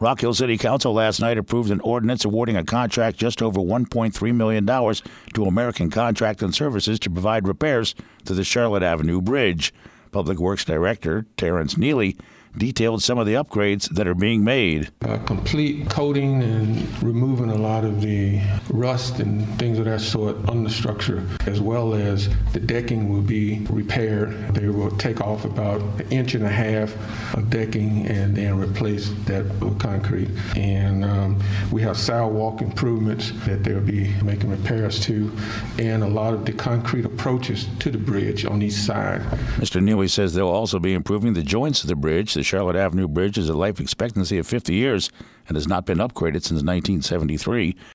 Rock Hill City Council last night approved an ordinance awarding a contract just over $1.3 million to American Contract and Services to provide repairs to the Charlotte Avenue Bridge. Public Works Director Terrence Neely detailed some of the upgrades that are being made. Complete coating and removing a lot of the rust and things of that sort on the structure, as well as the decking will be repaired. They will take off about 1.5 inches of decking and then replace that with concrete. And we have sidewalk improvements that they'll be making repairs to, and a lot of the concrete approaches to the bridge on each side. Mr. Neely says they'll also be improving the joints of the bridge. The Charlotte Avenue Bridge has a life expectancy of 50 years and has not been upgraded since 1973.